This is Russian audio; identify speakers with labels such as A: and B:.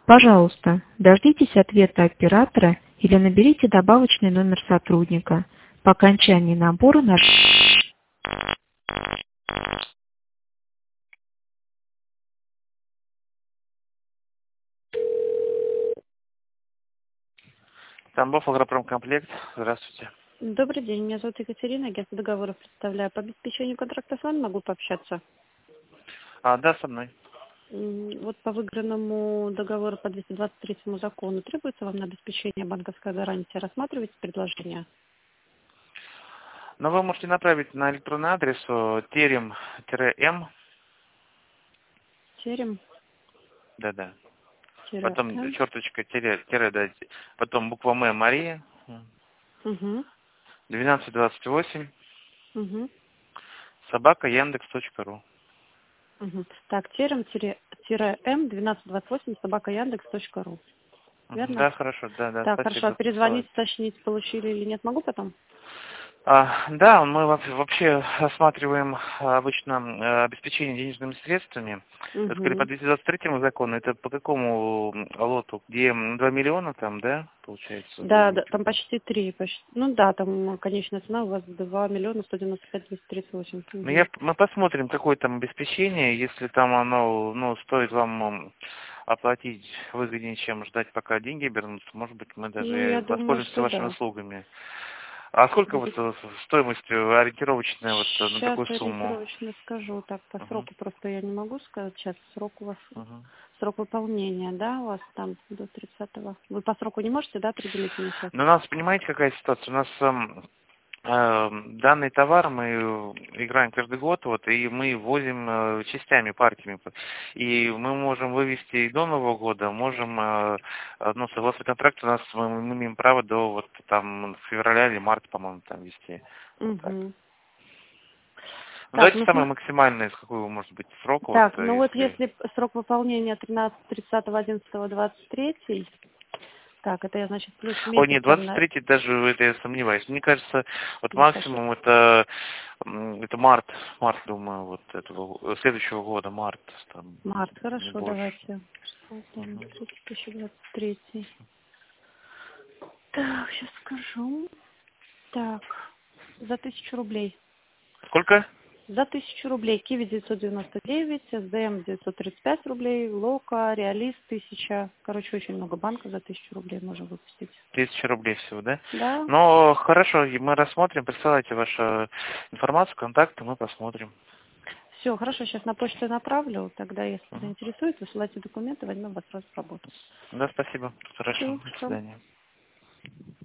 A: Пожалуйста, дождитесь ответа оператора или наберите добавочный номер сотрудника. По окончании набора
B: Тамбов агропромкомплект. Здравствуйте.
C: Добрый день, меня зовут Екатерина, агентство договоров представляю. По обеспечению контракта с вами могу пообщаться?
B: Да, со мной.
C: Вот по выигранному договору по 223 закону требуется вам на обеспечение банковской гарантии. Рассматриваете предложение?
B: Но вы можете направить на электронный адрес терем-м,
C: Терем?
B: да, потом
C: М.
B: черточка, тире, да, потом буква М, Мария,
C: Угу.
B: 1228,
C: Угу.
B: собака Яндекс.ру.
C: Угу. Так, терем-м 1228 собака Яндекс.ру. Верно?
B: Да, хорошо, да,
C: Так, хорошо.
B: спасибо.
C: Перезвонить, уточнить, получили или нет, могу потом?
B: Да, мы вообще рассматриваем обычно обеспечение денежными средствами. Вы сказали, по
C: Угу.
B: 223 закону, это по какому лоту? Где 2 миллиона там, да, получается?
C: Да, там почти 3. Почти. Ну да, там конечная цена у вас 2 195 238.
B: Ну,
C: Угу.
B: мы посмотрим, какое там обеспечение, если там оно, стоит вам оплатить выгоднее, чем ждать, пока деньги вернутся, может быть, мы
C: Ну, я
B: даже
C: думаю,
B: воспользуемся
C: что
B: вашими
C: да.
B: услугами. А сколько вот стоимость ориентировочная вот на
C: Сейчас
B: такую сумму?
C: ориентировочно скажу. Так, по
B: Мгм,
C: сроку просто я не могу сказать. Сейчас срок у вас,
B: мгм.
C: срок выполнения, да, у вас там до 30-го. Вы по сроку не можете, да, определить мне сейчас?
B: Но у нас, понимаете, какая ситуация? У нас данный товар мы играем каждый год, вот, и мы возим частями, партиями. И мы можем вывести и до Нового года, можем, согласно контракту, у нас мы имеем право до вот там февраля или марта, по-моему, там вести. Вот так.
C: Угу.
B: Ну,
C: Так,
B: давайте
C: ну,
B: самое максимальное, с какой может быть срок, вот,
C: так, ну вот
B: если...
C: если срок выполнения 30-11-23, так, это я, значит, плюс
B: О,
C: месяц
B: нет,
C: умножаю.
B: 23 даже это я сомневаюсь. Мне кажется, вот
C: Ну, сейчас.
B: максимум это март, думаю, вот этого следующего года, март, там,
C: Март,
B: не
C: хорошо,
B: больше.
C: давайте. 2023. Так, сейчас скажу. Так, за 1000 рублей.
B: Сколько?
C: За 1000 рублей. Киви 999, СДМ 935 рублей, Лока, Реалист 1000. Короче, очень много банков за 1000 рублей можем выпустить.
B: 1000 рублей всего, да?
C: Да?
B: Но хорошо, и мы рассмотрим, присылайте вашу информацию, контакты, мы посмотрим.
C: Все, хорошо, сейчас на почту направлю. Тогда, если
B: Мгм.
C: заинтересует, высылайте документы, возьмем вас сразу в работу.
B: Да, спасибо. Хорошо,
C: Все,
B: до
C: хорошо.
B: свидания.